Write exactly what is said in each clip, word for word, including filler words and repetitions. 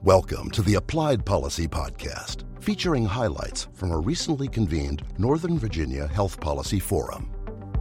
Welcome to the Applied Policy Podcast, featuring highlights from a recently convened Northern Virginia Health Policy Forum.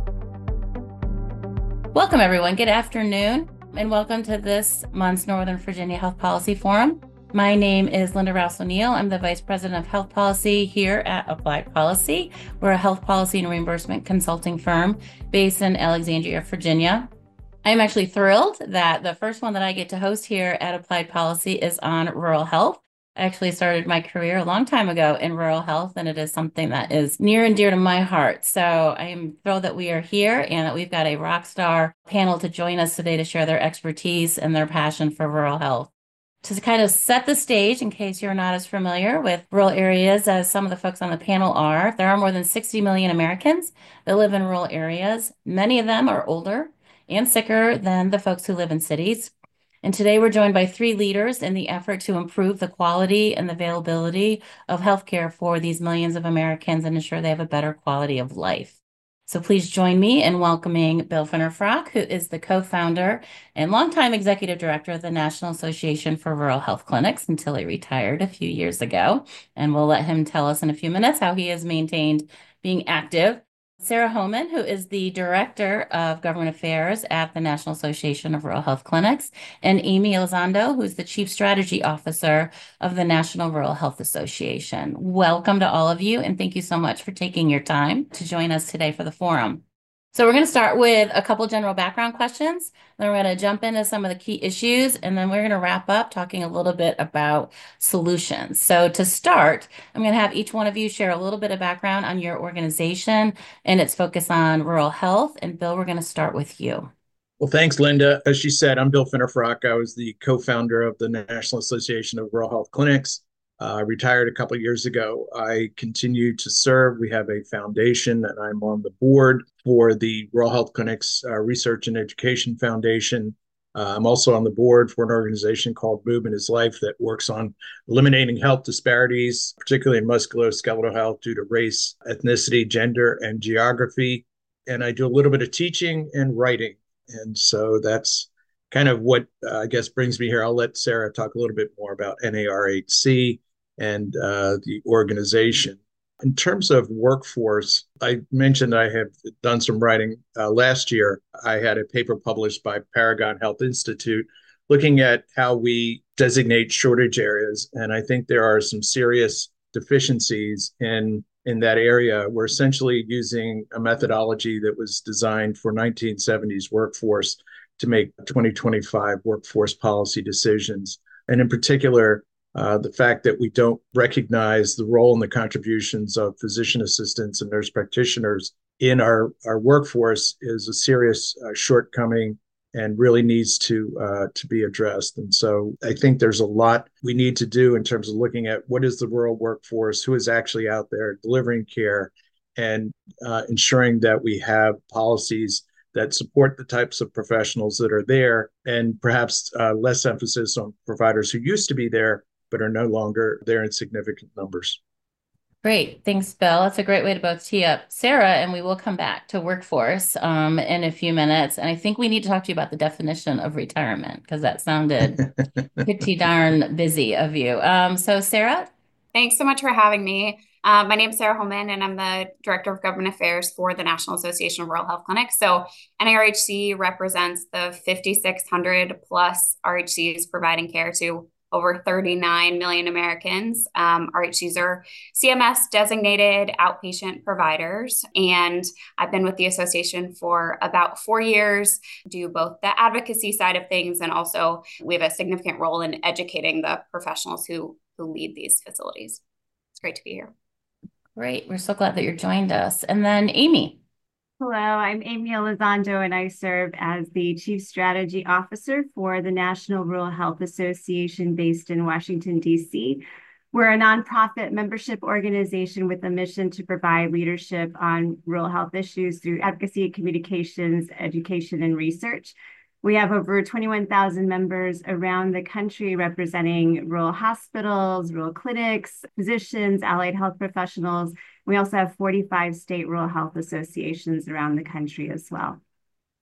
Welcome, everyone. Good afternoon, and welcome to this month's Northern Virginia Health Policy Forum. My name is Linda Rouse O'Neill. I'm the Vice President of Health Policy here at Applied Policy. We're a health policy and reimbursement consulting firm based in Alexandria, Virginia. I'm actually thrilled that the first one that I get to host here at Applied Policy is on rural health. I actually started my career a long time ago in rural health, and it is something that is near and dear to my heart. So I am thrilled that we are here and that we've got a rock star panel to join us today to share their expertise and their passion for rural health. To kind of set the stage, in case you're not as familiar with rural areas as some of the folks on the panel are, there are more than sixty million Americans that live in rural areas. Many of them are older and sicker than the folks who live in cities. And today we're joined by three leaders in the effort to improve the quality and the availability of healthcare for these millions of Americans and ensure they have a better quality of life. So please join me in welcoming Bill Finner-Frock, who is the co-founder and longtime executive director of the National Association for Rural Health Clinics until he retired a few years ago. And we'll let him tell us in a few minutes how he has maintained being active. Sarah Homan, who is the Director of Government Affairs at the National Association of Rural Health Clinics, and Amy Elizondo, who is the Chief Strategy Officer of the National Rural Health Association. Welcome to all of you, and thank you so much for taking your time to join us today for the forum. So we're going to start with a couple general background questions, then we're going to jump into some of the key issues, and then we're going to wrap up talking a little bit about solutions. So to start, I'm going to have each one of you share a little bit of background on your organization and its focus on rural health. And Bill, we're going to start with you. Well, thanks, Linda. As she said, I'm Bill Finner-Frock. I was the co-founder of the National Association of Rural Health Clinics. I uh, retired a couple of years ago. I continue to serve. We have a foundation, and I'm on the board for the Rural Health Clinics uh, Research and Education Foundation. Uh, I'm also on the board for an organization called Movement is Life that works on eliminating health disparities, particularly in musculoskeletal health due to race, ethnicity, gender, and geography. And I do a little bit of teaching and writing. And so that's kind of what uh, I guess brings me here. I'll let Sarah talk a little bit more about N A R H C and uh, the organization. In terms of workforce, I mentioned I have done some writing. Uh, last year, I had a paper published by Paragon Health Institute looking at how we designate shortage areas. And I think there are some serious deficiencies in, in that area. We're essentially using a methodology that was designed for nineteen seventies workforce to make twenty twenty-five workforce policy decisions. And in particular, uh, the fact that we don't recognize the role and the contributions of physician assistants and nurse practitioners in our, our workforce is a serious uh, shortcoming and really needs to uh, to be addressed. And so I think there's a lot we need to do in terms of looking at what is the rural workforce, who is actually out there delivering care, and uh, ensuring that we have policies that support the types of professionals that are there, and perhaps uh, less emphasis on providers who used to be there but are no longer there in significant numbers. Great. Thanks, Bill. That's a great way to both tee up Sarah, and we will come back to workforce um, in a few minutes. And I think we need to talk to you about the definition of retirement, because that sounded pretty darn busy of you. Um, so Sarah? Thanks so much for having me. Uh, my name is Sarah Holman, and I'm the Director of Government Affairs for the National Association of Rural Health Clinics. So N A R H C represents the fifty-six hundred plus R H Cs providing care to over thirty-nine million Americans. Um, R H Cs are C M S designated outpatient providers, and I've been with the association for about four years, do both the advocacy side of things, and also we have a significant role in educating the professionals who, who lead these facilities. It's great to be here. Great. We're so glad that you joined us. And then Amy. Hello, I'm Amy Elizondo, and I serve as the Chief Strategy Officer for the National Rural Health Association based in Washington, D C. We're a nonprofit membership organization with a mission to provide leadership on rural health issues through advocacy, communications, education, and research. We have over twenty-one thousand members around the country representing rural hospitals, rural clinics, physicians, allied health professionals. We also have forty-five state rural health associations around the country as well.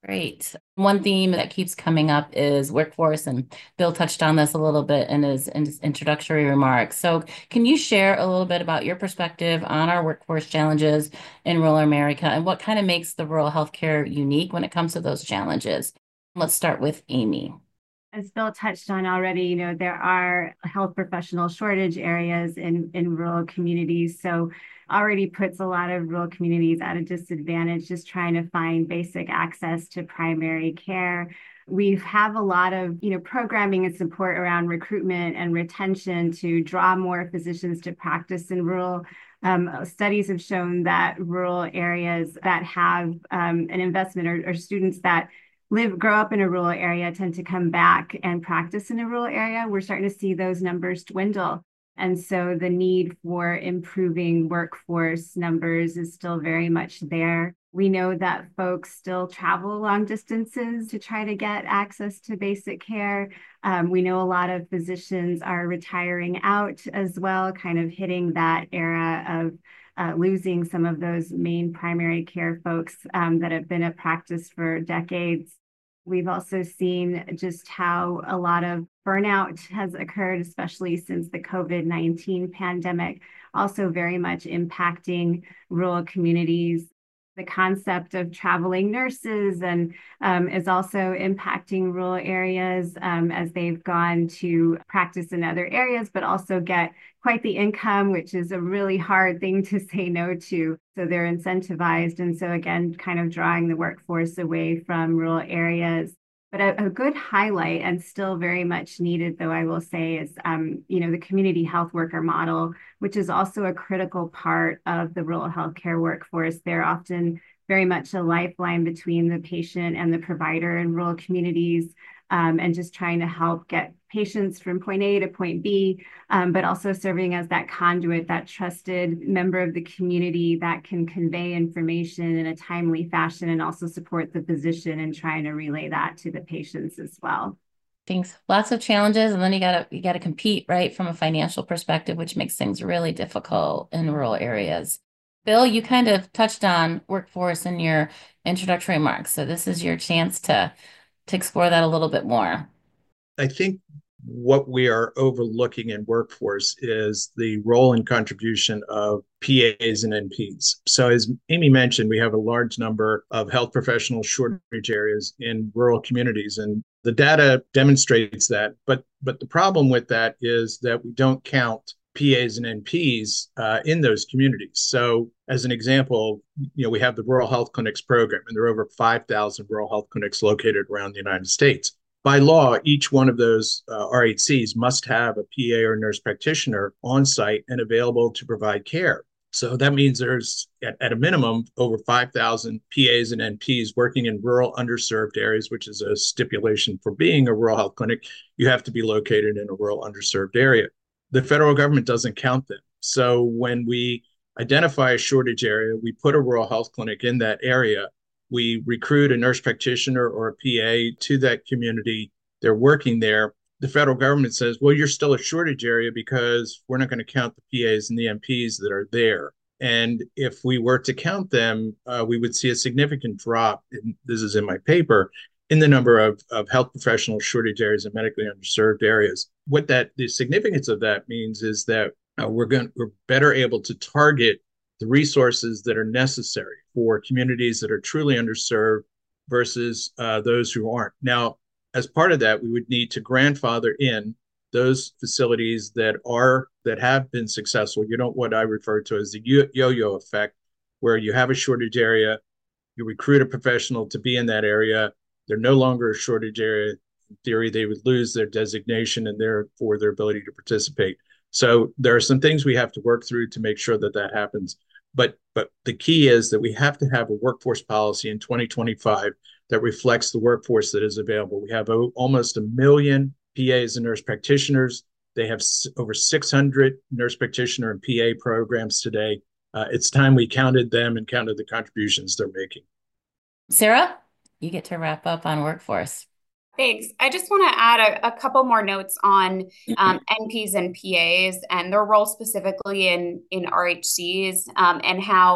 Great. One theme that keeps coming up is workforce, and Bill touched on this a little bit in his, in his introductory remarks. So can you share a little bit about your perspective on our workforce challenges in rural America and what kind of makes the rural healthcare unique when it comes to those challenges? Let's start with Amy. As Bill touched on already, you know, there are health professional shortage areas in, in rural communities. So already puts a lot of rural communities at a disadvantage just trying to find basic access to primary care. We have a lot of, you know, programming and support around recruitment and retention to draw more physicians to practice in rural. Um, studies have shown that rural areas that have um, an investment or, or students that live, grow up in a rural area tend to come back and practice in a rural area. We're starting to see those numbers dwindle. And so the need for improving workforce numbers is still very much there. We know that folks still travel long distances to try to get access to basic care. Um, we know a lot of physicians are retiring out as well, kind of hitting that era of uh, losing some of those main primary care folks um, that have been at practice for decades. We've also seen just how a lot of burnout has occurred, especially since the COVID nineteen pandemic, also very much impacting rural communities. The concept of traveling nurses and um, is also impacting rural areas um, as they've gone to practice in other areas, but also get quite the income, which is a really hard thing to say no to. So they're incentivized. And so again, kind of drawing the workforce away from rural areas. But a, a good highlight, and still very much needed, though I will say, is um, you know, the community health worker model, which is also a critical part of the rural healthcare workforce. They're often very much a lifeline between the patient and the provider in rural communities, um, and just trying to help get patients from point A to point B, um, but also serving as that conduit, that trusted member of the community that can convey information in a timely fashion and also support the physician in trying to relay that to the patients as well. Things, lots of challenges, and then you gotta you gotta compete, right, from a financial perspective, which makes things really difficult in rural areas. Bill, you kind of touched on workforce in your introductory remarks, so this is your chance to to explore that a little bit more. I think what we are overlooking in workforce is the role and contribution of P As and N Ps. So as Amy mentioned, we have a large number of health professional shortage areas in rural communities, and the data demonstrates that. But but the problem with that is that we don't count P As and N Ps uh, in those communities. So as an example, you know, we have the Rural Health Clinics program, and there are over five thousand rural health clinics located around the United States. By law, each one of those uh, R H Cs must have a P A or nurse practitioner on site and available to provide care. So that means there's, at, at a minimum, over five thousand P As and N Ps working in rural underserved areas, which is a stipulation for being a rural health clinic. You have to be located in a rural underserved area. The federal government doesn't count them. So when we identify a shortage area, we put a rural health clinic in that area. We recruit a nurse practitioner or a P A to that community. They're working there. The federal government says, well, you're still a shortage area because we're not going to count the P As and the M Ps that are there. And if we were to count them, uh, we would see a significant drop, in, this is in my paper, in the number of, of health professional shortage areas and medically underserved areas. What that, the significance of that means is that uh, we're going, we're better able to target the resources that are necessary for communities that are truly underserved versus uh, those who aren't. Now, as part of that, we would need to grandfather in those facilities that are that have been successful. You know what I refer to as the yo-yo effect, where you have a shortage area, you recruit a professional to be in that area, they're no longer a shortage area. In theory, they would lose their designation and therefore their ability to participate. So there are some things we have to work through to make sure that that happens. But but the key is that we have to have a workforce policy in twenty twenty-five that reflects the workforce that is available. We have o- almost a million P As and nurse practitioners. They have s- over six hundred nurse practitioner and P A programs today. Uh, it's time we counted them and counted the contributions they're making. Sarah, you get to wrap up on workforce. Thanks. I just want to add a, a couple more notes on um, N Ps and P As and their role specifically in, in R H Cs um, and how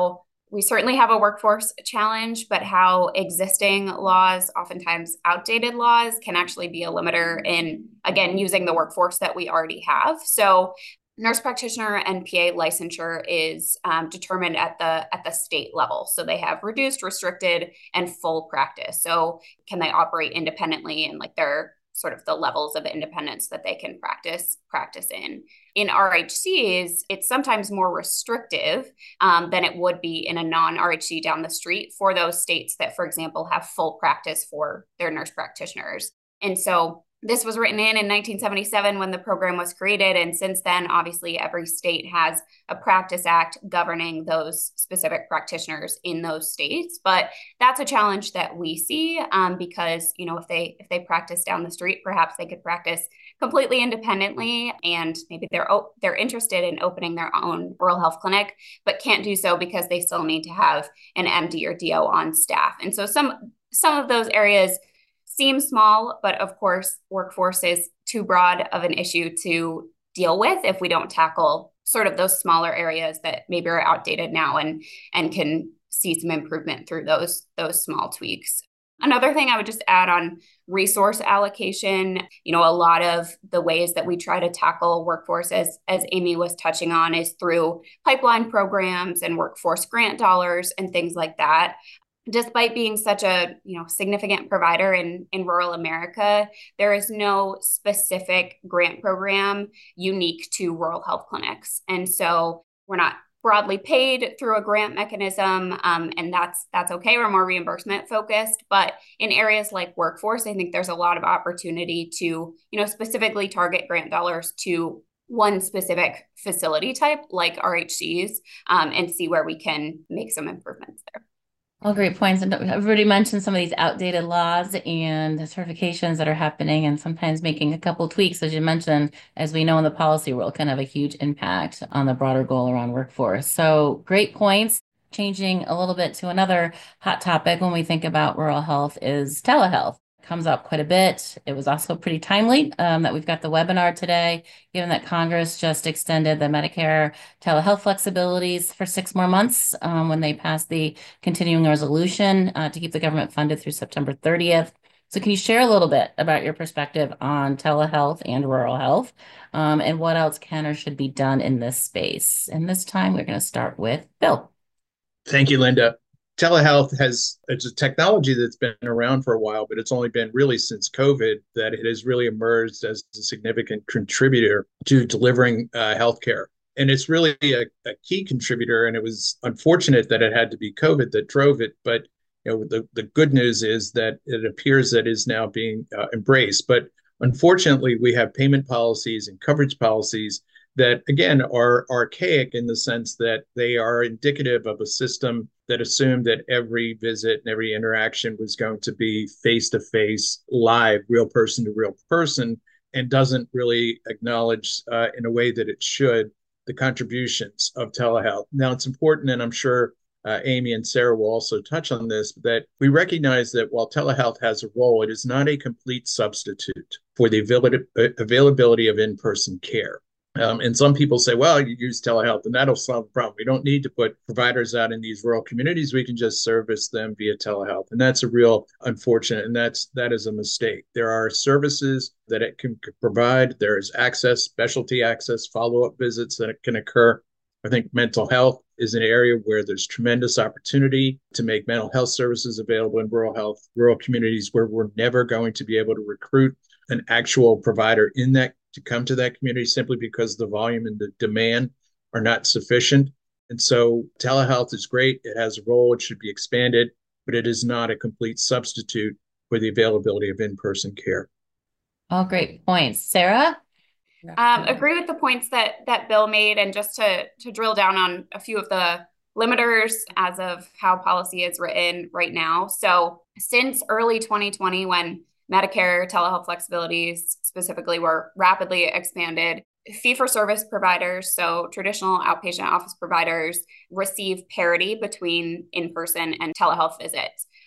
we certainly have a workforce challenge, but how existing laws, oftentimes outdated laws, can actually be a limiter in, again, using the workforce that we already have. So nurse practitioner and P A licensure is um, determined at the at the state level. So they have reduced, restricted, and full practice. So can they operate independently, and like their sort of the levels of independence that they can practice practice in. In R H Cs, it's sometimes more restrictive um, than it would be in a non-R H C down the street for those states that, for example, have full practice for their nurse practitioners. And so this was written in in nineteen seventy-seven when the program was created. And since then, obviously, every state has a practice act governing those specific practitioners in those states. But that's a challenge that we see um, because, you know, if they if they practice down the street, perhaps they could practice completely independently, and maybe they're they're interested in opening their own rural health clinic, but can't do so because they still need to have an M D or D O on staff. And so some some of those areas seem small, but of course, workforce is too broad of an issue to deal with if we don't tackle sort of those smaller areas that maybe are outdated now and and can see some improvement through those those small tweaks. Another thing I would just add on resource allocation, you know, a lot of the ways that we try to tackle workforce, as, as Amy was touching on, is through pipeline programs and workforce grant dollars and things like that. Despite being such a, you know, significant provider in, in rural America, there is no specific grant program unique to rural health clinics. And so we're not broadly paid through a grant mechanism, um, and that's that's okay. We're more reimbursement focused. But in areas like workforce, I think there's a lot of opportunity to, you know, specifically target grant dollars to one specific facility type like R H Cs um, and see where we can make some improvements there. All great points. And I've already mentioned some of these outdated laws and the certifications that are happening, and sometimes making a couple of tweaks, as you mentioned, as we know in the policy world, can have a huge impact on the broader goal around workforce. So great points. Changing a little bit to another hot topic when we think about rural health is telehealth. Comes up quite a bit. It was also pretty timely um, that we've got the webinar today, given that Congress just extended the Medicare telehealth flexibilities for six more months um, when they passed the continuing resolution uh, to keep the government funded through September thirtieth. So can you share a little bit about your perspective on telehealth and rural health um, and what else can or should be done in this space? And this time we're going to start with Bill. Thank you, Linda. Telehealth has, it's a technology that's been around for a while, but it's only been really since COVID that it has really emerged as a significant contributor to delivering uh, healthcare. And it's really a, a key contributor. And it was unfortunate that it had to be COVID that drove it. But you know, the, the good news is that it appears that is now being uh, embraced. But unfortunately, we have payment policies and coverage policies that, again, are archaic in the sense that they are indicative of a system that assumed that every visit and every interaction was going to be face-to-face, live, real person to real person, and doesn't really acknowledge uh, in a way that it should the contributions of telehealth. Now, it's important, and I'm sure uh, Amy and Sarah will also touch on this, that we recognize that while telehealth has a role, it is not a complete substitute for the avail- availability of in-person care. Um, and some people say, well, you use telehealth and that'll solve the problem. We don't need to put providers out in these rural communities. We can just service them via telehealth. And that's a real unfortunate, and that's that is a mistake. There are services that it can provide. There is access, specialty access, follow-up visits that it can occur. I think mental health is an area where there's tremendous opportunity to make mental health services available in rural health, rural communities where we're never going to be able to recruit an actual provider in that to come to that community simply because the volume and the demand are not sufficient. And so telehealth is great. It has a role. It should be expanded, but it is not a complete substitute for the availability of in-person care. All great points. Sarah? Um, agree with the points that that Bill made. And just to, to drill down on a few of the limiters as of how policy is written right now. So since early twenty twenty, when Medicare telehealth flexibilities specifically were rapidly expanded, fee-for-service providers, so traditional outpatient office providers, receive parity between in-person and telehealth visits.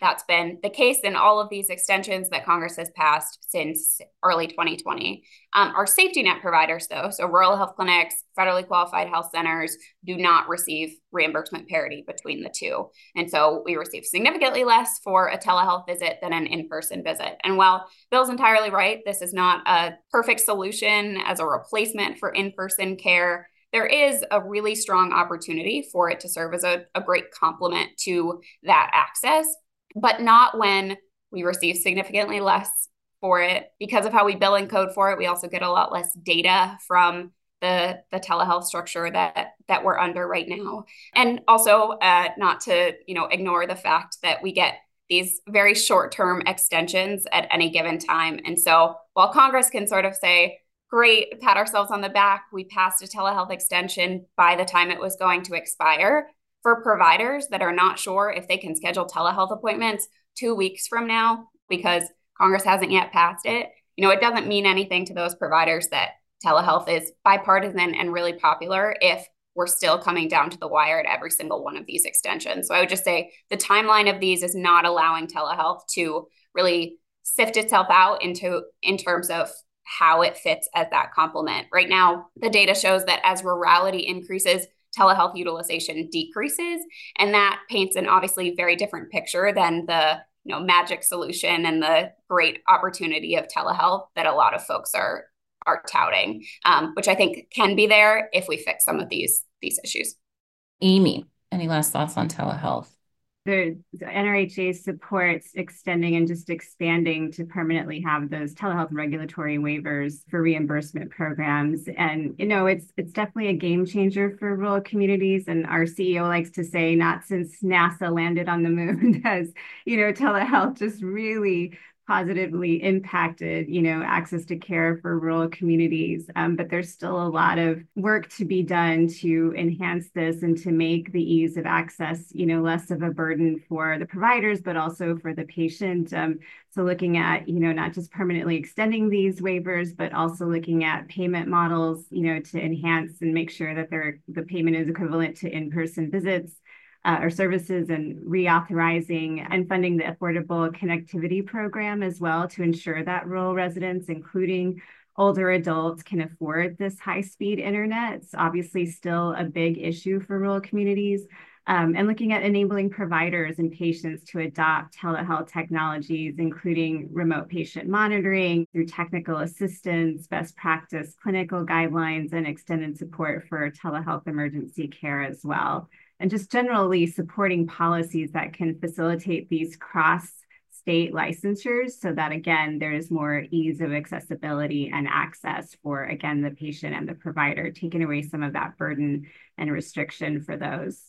that's been the case in all of these extensions that Congress has passed since early twenty twenty. Um, our safety net providers, though, so rural health clinics, federally qualified health centers, do not receive reimbursement parity between the two. And so we receive significantly less for a telehealth visit than an in-person visit. And while Bill's entirely right, this is not a perfect solution as a replacement for in-person care. There is a really strong opportunity for it to serve as a, a great complement to that access, but not when we receive significantly less for it. Because of how we bill and code for it, we also get a lot less data from the, the telehealth structure that, that we're under right now. And also uh, not to, you know, ignore the fact that we get these very short-term extensions at any given time. And so while Congress can sort of say, great, pat ourselves on the back, we passed a telehealth extension by the time it was going to expire, for providers that are not sure if they can schedule telehealth appointments two weeks from now because Congress hasn't yet passed it, you know, it doesn't mean anything to those providers that telehealth is bipartisan and really popular if we're still coming down to the wire at every single one of these extensions. So I would just say the timeline of these is not allowing telehealth to really sift itself out into in terms of how it fits as that complement. Right now, the data shows that as rurality increases, telehealth utilization decreases, and that paints an obviously very different picture than the you know magic solution and the great opportunity of telehealth that a lot of folks are are touting, um, which I think can be there if we fix some of these these issues. Amy, any last thoughts on telehealth? The, the N R H A supports extending and just expanding to permanently have those telehealth regulatory waivers for reimbursement programs. And, you know, it's it's definitely a game changer for rural communities. And our C E O likes to say, not since NASA landed on the moon has, you know, telehealth just really positively impacted, you know, access to care for rural communities. Um, but there's still a lot of work to be done to enhance this and to make the ease of access, you know, less of a burden for the providers, but also for the patient. Um, so looking at, you know, not just permanently extending these waivers, but also looking at payment models, you know, to enhance and make sure that they're, the payment is equivalent to in-person visits. Uh, or services, and reauthorizing and funding the Affordable Connectivity Program as well to ensure that rural residents, including older adults, can afford this high-speed internet. It's obviously still a big issue for rural communities. Um, and looking at enabling providers and patients to adopt telehealth technologies, including remote patient monitoring through technical assistance, best practice clinical guidelines, and extended support for telehealth emergency care as well. And just generally supporting policies that can facilitate these cross-state licensures so that, again, there's more ease of accessibility and access for, again, the patient and the provider, taking away some of that burden and restriction for those.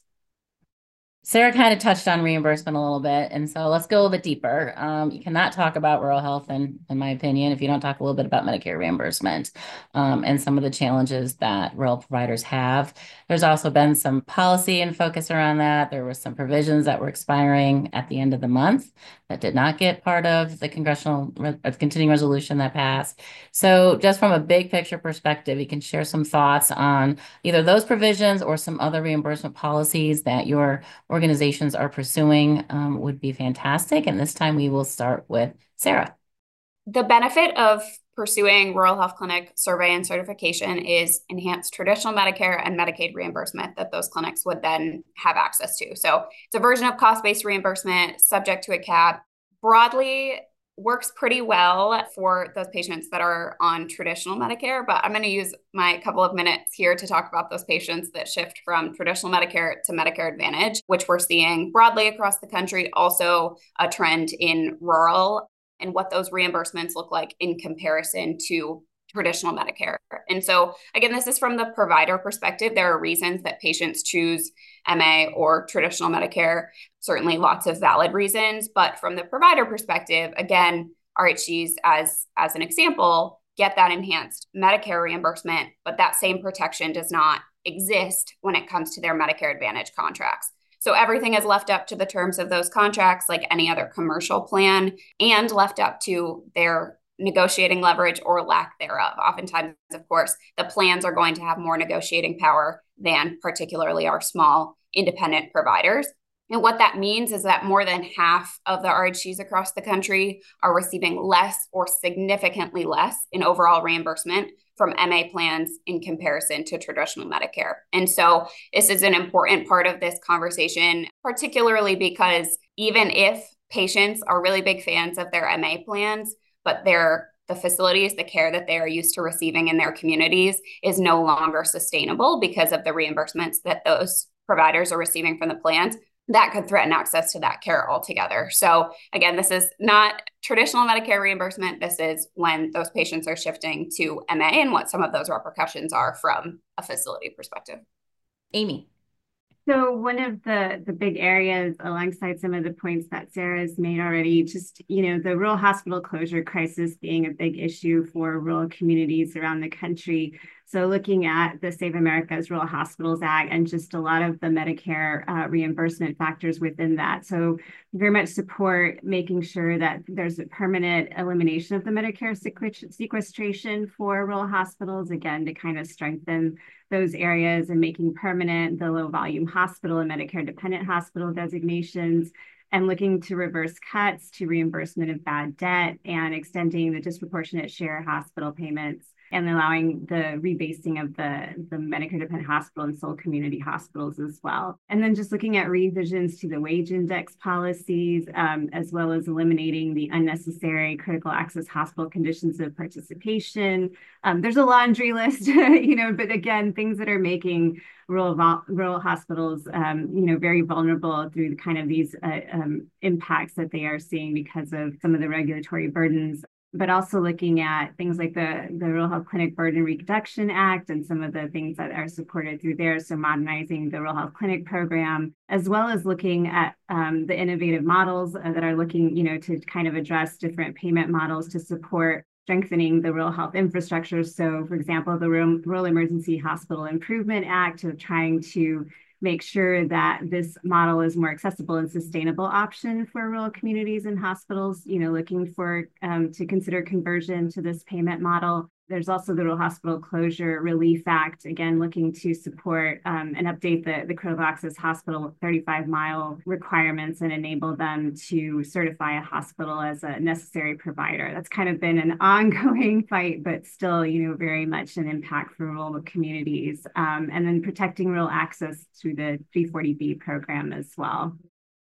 Sarah kind of touched on reimbursement a little bit, and so let's go a little bit deeper. Um, you cannot talk about rural health, in, in my opinion, if you don't talk a little bit about Medicare reimbursement um, and some of the challenges that rural providers have. There's also been some policy and focus around that. There were some provisions that were expiring at the end of the month that did not get part of the congressional re- continuing resolution that passed. So just from a big picture perspective, you can share some thoughts on either those provisions or some other reimbursement policies that your organizations are pursuing um, would be fantastic. And this time we will start with Sarah. The benefit of pursuing rural health clinic survey and certification is enhanced traditional Medicare and Medicaid reimbursement that those clinics would then have access to. So it's a version of cost-based reimbursement subject to a cap. Broadly, works pretty well for those patients that are on traditional Medicare, but I'm going to use my couple of minutes here to talk about those patients that shift from traditional Medicare to Medicare Advantage, which we're seeing broadly across the country, also a trend in rural, and what those reimbursements look like in comparison to traditional Medicare. And so again, this is from the provider perspective. There are reasons that patients choose M A or traditional Medicare, certainly lots of valid reasons, but from the provider perspective, again, R H Cs as, as an example, get that enhanced Medicare reimbursement, but that same protection does not exist when it comes to their Medicare Advantage contracts. So everything is left up to the terms of those contracts like any other commercial plan, and left up to their negotiating leverage or lack thereof. Oftentimes, of course, the plans are going to have more negotiating power than particularly our small independent providers. And what that means is that more than half of the R H Cs across the country are receiving less or significantly less in overall reimbursement from M A plans in comparison to traditional Medicare. And so this is an important part of this conversation, particularly because even if patients are really big fans of their M A plans, but their the facilities, the care that they are used to receiving in their communities is no longer sustainable because of the reimbursements that those providers are receiving from the plans, that could threaten access to that care altogether. So again, this is not traditional Medicare reimbursement. This is when those patients are shifting to M A and what some of those repercussions are from a facility perspective. Amy. So one of the, the big areas alongside some of the points that Sarah's made already, just, you know, the rural hospital closure crisis being a big issue for rural communities around the country. So looking at the Save America's Rural Hospitals Act and just a lot of the Medicare uh, reimbursement factors within that. So very much support making sure that there's a permanent elimination of the Medicare sequestration for rural hospitals, again, to kind of strengthen those areas and making permanent the low volume hospital and Medicare dependent hospital designations, and looking to reverse cuts to reimbursement of bad debt and extending the disproportionate share hospital payments and allowing the rebasing of the, the Medicare dependent hospital and sole community hospitals as well. And then just looking at revisions to the wage index policies, um, as well as eliminating the unnecessary critical access hospital conditions of participation. Um, there's a laundry list, you know, but again, things that are making rural rural hospitals, um, you know, very vulnerable through the kind of these uh, um, impacts that they are seeing because of some of the regulatory burdens. But also looking at things like the, the Rural Health Clinic Burden Reduction Act and some of the things that are supported through there. So modernizing the Rural Health Clinic program, as well as looking at um, the innovative models uh, that are looking, you know, to kind of address different payment models to support strengthening the rural health infrastructure. So, for example, the Rural, Rural Emergency Hospital Improvement Act of trying to make sure that this model is more accessible and sustainable option for rural communities and hospitals, you know, looking for um, to consider conversion to this payment model. There's also the Rural Hospital Closure Relief Act, again, looking to support um, and update the, the critical access hospital thirty-five mile requirements and enable them to certify a hospital as a necessary provider. That's kind of been an ongoing fight, but still, you know, very much an impact for rural communities. Um, and then protecting rural access through the three forty B program as well.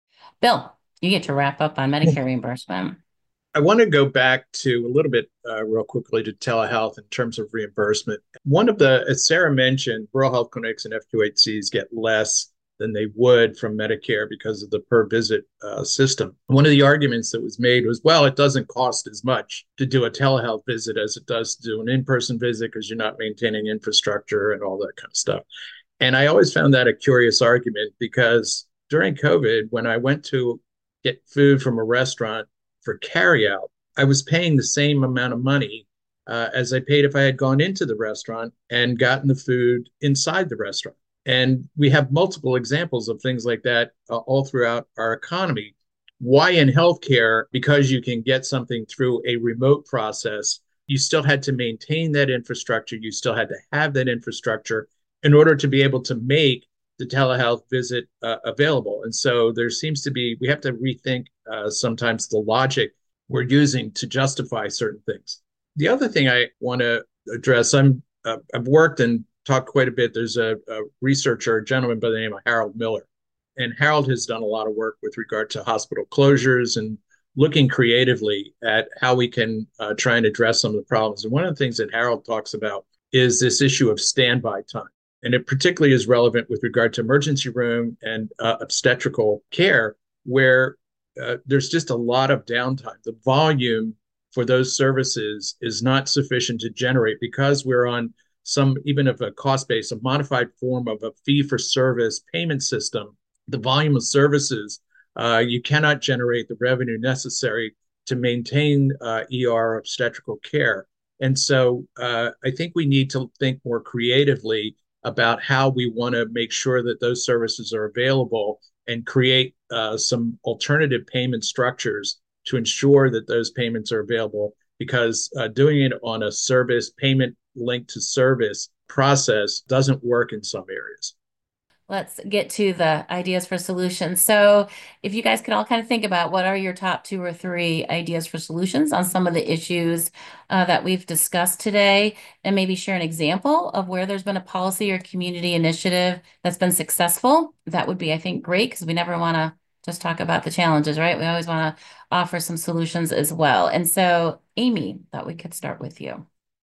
Bill, you get to wrap up on Medicare reimbursement. I want to go back to a little bit uh, real quickly to telehealth in terms of reimbursement. One of the, as Sarah mentioned, rural health clinics and F Q H Cs get less than they would from Medicare because of the per visit uh, system. One of the arguments that was made was, well, it doesn't cost as much to do a telehealth visit as it does to do an in-person visit because you're not maintaining infrastructure and all that kind of stuff. And I always found that a curious argument because during COVID, when I went to get food from a restaurant for carryout, I was paying the same amount of money uh, as I paid if I had gone into the restaurant and gotten the food inside the restaurant. And we have multiple examples of things like that uh, all throughout our economy. Why in healthcare, because you can get something through a remote process, you still had to maintain that infrastructure. You still had to have that infrastructure in order to be able to make the telehealth visit uh, available. And so there seems to be, we have to rethink uh, sometimes the logic we're using to justify certain things. The other thing I want to address, I'm, uh, I've worked and talked quite a bit. There's a, a researcher, a gentleman by the name of Harold Miller. And Harold has done a lot of work with regard to hospital closures and looking creatively at how we can uh, try and address some of the problems. And one of the things that Harold talks about is this issue of standby time. And it particularly is relevant with regard to emergency room and uh, obstetrical care, where uh, there's just a lot of downtime. The volume for those services is not sufficient to generate because we're on some, even of a cost base, a modified form of a fee-for-service payment system. The volume of services, uh, you cannot generate the revenue necessary to maintain uh, E R obstetrical care. And so uh, I think we need to think more creatively about how we want to make sure that those services are available and create uh, some alternative payment structures to ensure that those payments are available, because uh, doing it on a service payment linked to service process doesn't work in some areas. let's get to the ideas for solutions. So if you guys could all kind of think about what are your top two or three ideas for solutions on some of the issues uh, that we've discussed today, and maybe share an example of where there's been a policy or community initiative that's been successful, that would be, I think, great, because we never want to just talk about the challenges, right? We always want to offer some solutions as well. And so, Amy, thought we could start with you.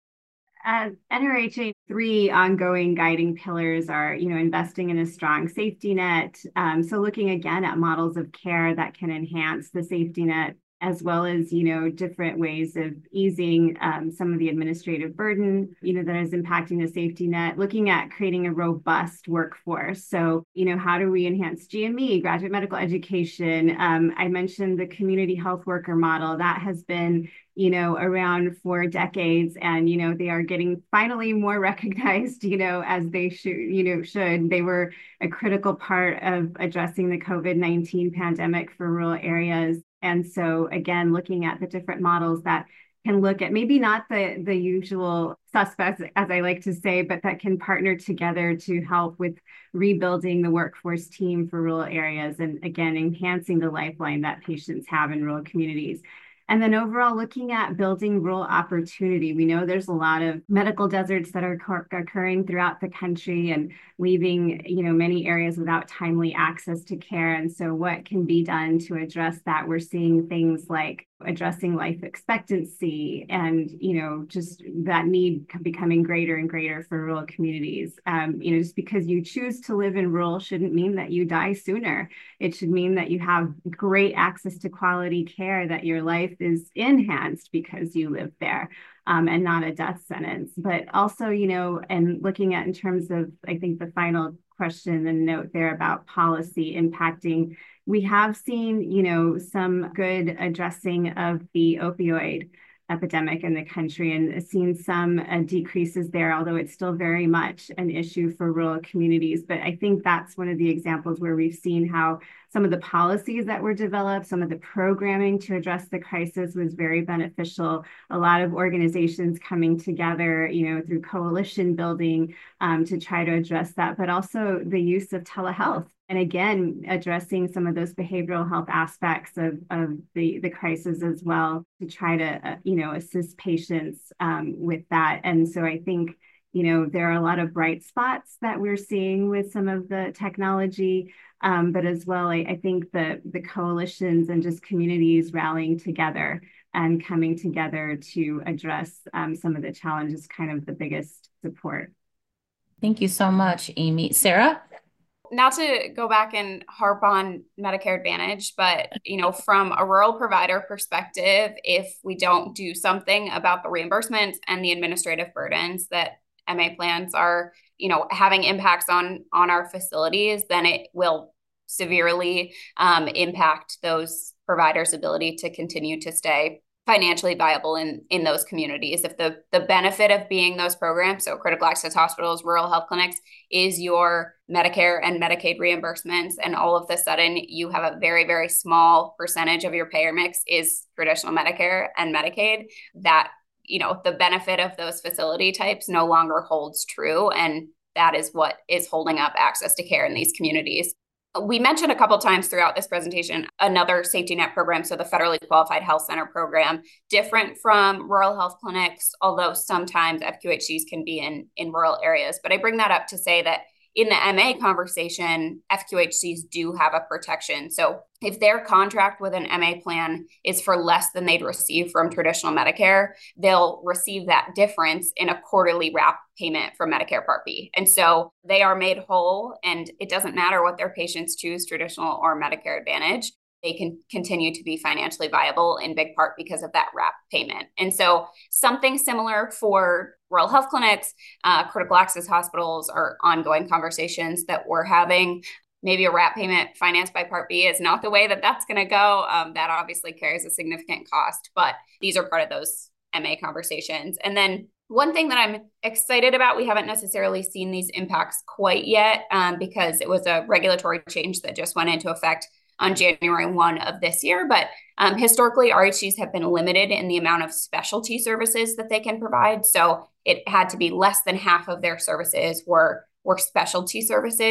As N R H A, three ongoing guiding pillars are, you know, investing in a strong safety net. Um, so looking again at models of care that can enhance the safety net, as well as, you know, different ways of easing um, some of the administrative burden, you know, that is impacting the safety net, looking at creating a robust workforce. So, you know, how do we enhance G M E, graduate medical education? Um, I mentioned the community health worker model that has been, you know, around for decades, and, you know, they are getting finally more recognized, you know, as they should, you know, should. They were a critical part of addressing the COVID nineteen pandemic for rural areas. And so, again, looking at the different models that can look at maybe not the, the usual suspects, as I like to say, but that can partner together to help with rebuilding the workforce team for rural areas and, again, enhancing the lifeline that patients have in rural communities. And then overall, looking at building rural opportunity. We know there's a lot of medical deserts that are occurring throughout the country and leaving, you know, many areas without timely access to care. And so what can be done to address that? We're seeing things like addressing life expectancy and, you know, just that need becoming greater and greater for rural communities. Um, you know, just because you choose to live in rural shouldn't mean that you die sooner. It should mean that you have great access to quality care, that your life is enhanced because you live there. Um, and not a death sentence. But also, you know, and looking at in terms of, I think the final question and note there about policy impacting, we have seen, you know, some good addressing of the opioid epidemic in the country and seen some uh, decreases there, although it's still very much an issue for rural communities. But I think that's one of the examples where we've seen how some of the policies that were developed, some of the programming to address the crisis was very beneficial. A lot of organizations coming together, you know, through coalition building um, to try to address that, but also the use of telehealth. And again, addressing some of those behavioral health aspects of, of the, the crisis as well to try to, uh, you know, assist patients um, with that. And so I think, you know, there are a lot of bright spots that we're seeing with some of the technology, um, but as well, I, I think the, the coalitions and just communities rallying together and coming together to address um, some of the challenges, kind of the biggest support. Thank you so much, Amy. Sarah? Not to go back and harp on Medicare Advantage, but, you know, from a rural provider perspective, if we don't do something about the reimbursements and the administrative burdens that M A plans are, you know, having impacts on, on our facilities, then it will severely um, impact those providers' ability to continue to stay financially viable in, in those communities. If the, the benefit of being those programs, so critical access hospitals, rural health clinics, is your Medicare and Medicaid reimbursements, and all of a sudden you have a very, very small percentage of your payer mix is traditional Medicare and Medicaid, that, you know, the benefit of those facility types no longer holds true. And that is what is holding up access to care in these communities. We mentioned a couple of times throughout this presentation another safety net program, so the Federally Qualified Health Center program, different from rural health clinics, although sometimes F Q H Cs can be in, in rural areas. But I bring that up to say that in the M A conversation, F Q H Cs do have a protection. So if their contract with an M A plan is for less than they'd receive from traditional Medicare, they'll receive that difference in a quarterly wrap payment from Medicare Part B. And so they are made whole, and it doesn't matter what their patients choose, traditional or Medicare Advantage. They can continue to be financially viable in big part because of that wrap payment. And so something similar for rural health clinics, uh, critical access hospitals are ongoing conversations that we're having. Maybe a wrap payment financed by Part B is not the way that that's going to go. Um, that obviously carries a significant cost, but these are part of those M A conversations. And then one thing that I'm excited about, we haven't necessarily seen these impacts quite yet um, because it was a regulatory change that just went into effect on January first of this year. But um, historically, R H Cs have been limited in the amount of specialty services that they can provide. So it had to be less than half of their services were, were specialty services.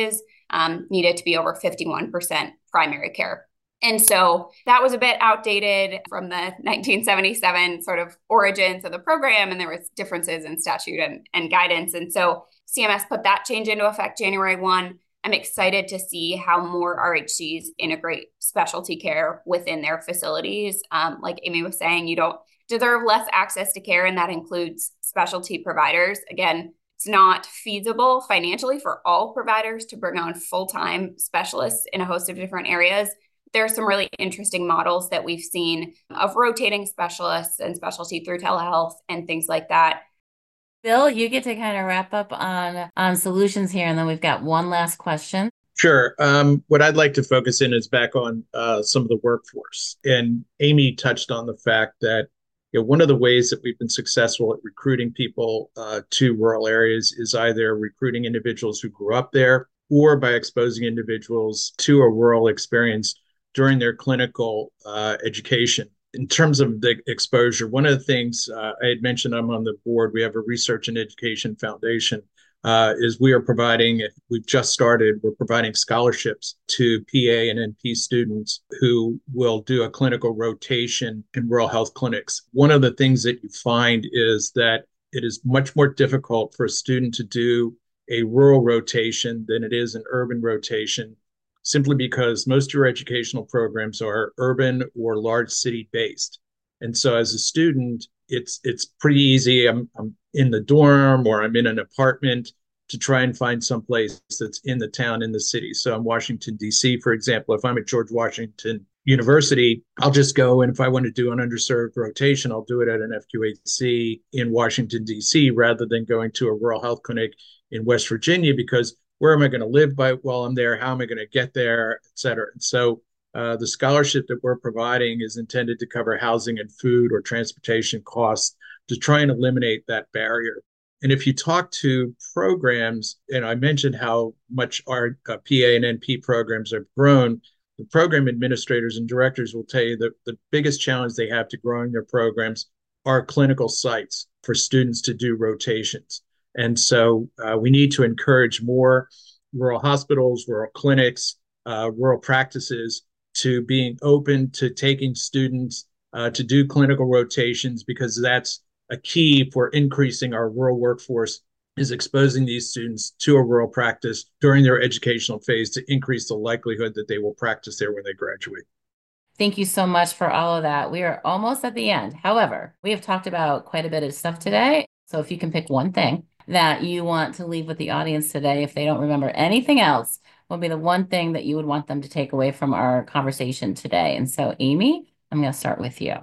um, needed to be over fifty-one percent primary care. And so that was a bit outdated from the nineteen seventy-seven sort of origins of the program, and there was differences in statute and, and guidance. And so C M S put that change into effect January first. I'm excited to see how more R H Cs integrate specialty care within their facilities. Um, like Amy was saying, you don't deserve less access to care, and that includes specialty providers. Again, it's not feasible financially for all providers to bring on full-time specialists in a host of different areas. There are some really interesting models that we've seen of rotating specialists and specialty through telehealth and things like that. Bill, you get to kind of wrap up on, on solutions here, and then we've got one last question. Sure. Um, what I'd like to focus in is back on uh, some of the workforce. And Amy touched on the fact that you know, one of the ways that we've been successful at recruiting people uh, to rural areas is either recruiting individuals who grew up there or by exposing individuals to a rural experience during their clinical uh, education. In terms of the exposure, one of the things uh, I had mentioned, I'm on the board, we have a research and education foundation, uh, is we are providing, we've just started, we're providing scholarships to P A and N P students who will do a clinical rotation in rural health clinics. One of the things that you find is that it is much more difficult for a student to do a rural rotation than it is an urban rotation, simply because most of your educational programs are urban or large city based. And so as a student, it's it's pretty easy. I'm, I'm in the dorm or I'm in an apartment to try and find some place that's in the town, in the city. So in Washington, D C, for example, if I'm at George Washington University, I'll just go, and if I want to do an underserved rotation, I'll do it at an F Q H C in Washington, D C, rather than going to a rural health clinic in West Virginia, because where am I going to live by while I'm there? How am I going to get there, et cetera? And so uh, the scholarship that we're providing is intended to cover housing and food or transportation costs to try and eliminate that barrier. And if you talk to programs, and I mentioned how much our uh, P A and N P programs have grown, the program administrators and directors will tell you that the biggest challenge they have to growing their programs are clinical sites for students to do rotations. And so uh, we need to encourage more rural hospitals, rural clinics, uh, rural practices to being open to taking students uh, to do clinical rotations, because that's a key for increasing our rural workforce, is exposing these students to a rural practice during their educational phase to increase the likelihood that they will practice there when they graduate. Thank you so much for all of that. We are almost at the end. However, we have talked about quite a bit of stuff today. So if you can pick one thing that you want to leave with the audience today, if they don't remember anything else, what would be the one thing that you would want them to take away from our conversation today? And so, Amy, I'm going to start with you.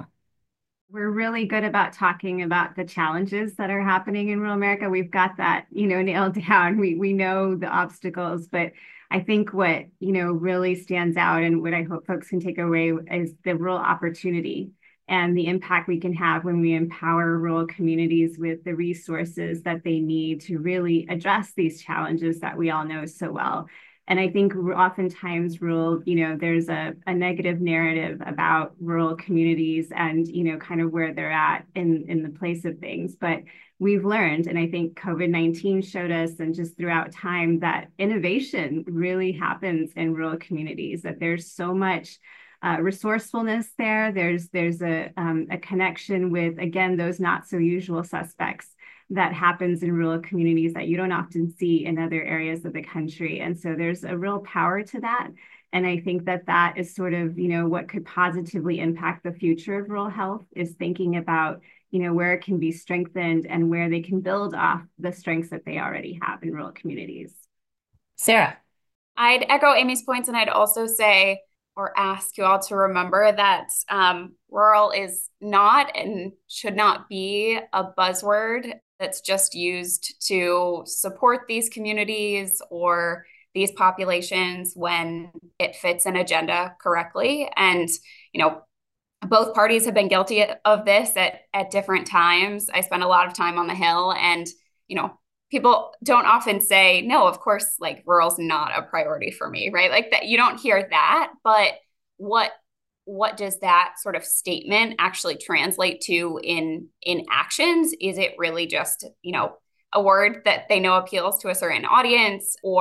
We're really good about talking about the challenges that are happening in rural America. We've got that, you know, nailed down. We we know the obstacles, but I think what, you know, really stands out and what I hope folks can take away is the rural opportunity and the impact we can have when we empower rural communities with the resources that they need to really address these challenges that we all know so well. And I think oftentimes rural, you know, there's a, a negative narrative about rural communities and, you know, kind of where they're at in, in the place of things. But we've learned, and I think COVID nineteen showed us, and just throughout time, that innovation really happens in rural communities, that there's so much uh, resourcefulness there. There's, there's a, um, a connection with, again, those not so usual suspects that happens in rural communities that you don't often see in other areas of the country. And so there's a real power to that. And I think that that is sort of, you know, what could positively impact the future of rural health, is thinking about, you know, where it can be strengthened and where they can build off the strengths that they already have in rural communities. Sarah. I'd echo Amy's points, and I'd also say, or ask you all to remember that um, rural is not and should not be a buzzword that's just used to support these communities or these populations when it fits an agenda correctly. And, you know, both parties have been guilty of this at, at different times. I spent a lot of time on the Hill, and, you know, people don't often say, no, of course, like rural's not a priority for me, right? Like that, you don't hear that, but what what does that sort of statement actually translate to in in actions? Is it really just, you know, a word that they know appeals to a certain audience, or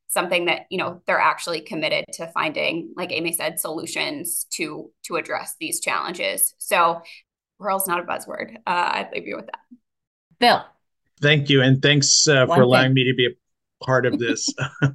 something that, you know, they're actually committed to finding, like Amy said, solutions to, to address these challenges. So rural is not a buzzword. Uh, I'd leave you with that. Bill. Thank you. And thanks uh, for allowing me to be a part of this.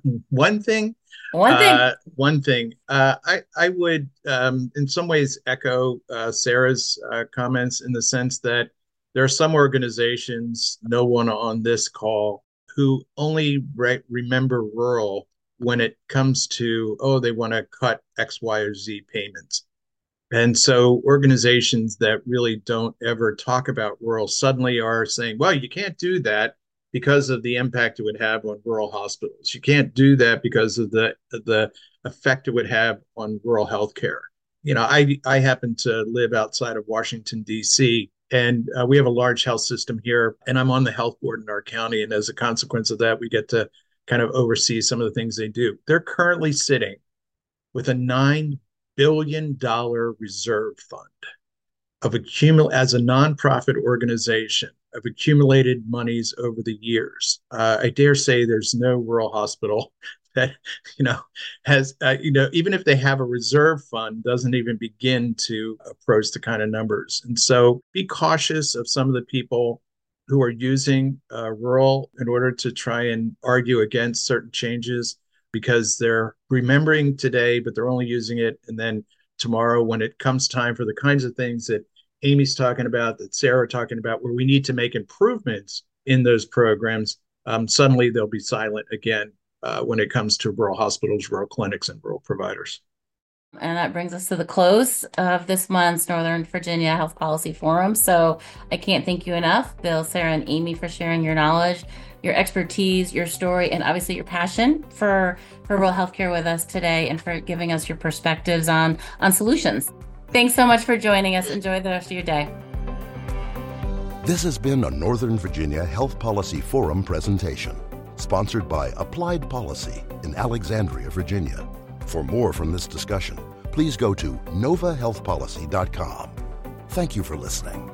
One thing, one thing, uh, one thing, uh, I, I would um, in some ways echo uh, Sarah's uh, comments in the sense that there are some organizations, no one on this call, who only re- remember rural when it comes to, oh, they want to cut X, Y, or Z payments. And so organizations that really don't ever talk about rural suddenly are saying, well, you can't do that because of the impact it would have on rural hospitals. You can't do that because of the, the effect it would have on rural healthcare. You know, I, I happen to live outside of Washington, D C, and uh, we have a large health system here, and I'm on the health board in our county. And as a consequence of that, we get to kind of oversee some of the things they do. They're currently sitting with a nine billion dollars reserve fund of accumul as a nonprofit organization of accumulated monies over the years. Uh, I dare say there's no rural hospital that, you know, has, uh, you know, even if they have a reserve fund, doesn't even begin to approach the kind of numbers. And so be cautious of some of the people who are using uh, rural in order to try and argue against certain changes, because they're remembering today, but they're only using it. And then tomorrow, when it comes time for the kinds of things that Amy's talking about, that Sarah talking about, where we need to make improvements in those programs, um, suddenly they'll be silent again uh, when it comes to rural hospitals, rural clinics, and rural providers. And that brings us to the close of this month's Northern Virginia Health Policy Forum. So I can't thank you enough, Bill, Sarah, and Amy, for sharing your knowledge, your expertise, your story, and obviously your passion for, for rural healthcare with us today, and for giving us your perspectives on, on solutions. Thanks so much for joining us. Enjoy the rest of your day. This has been a Northern Virginia Health Policy Forum presentation, sponsored by Applied Policy in Alexandria, Virginia. For more from this discussion, please go to nova health policy dot com. Thank you for listening.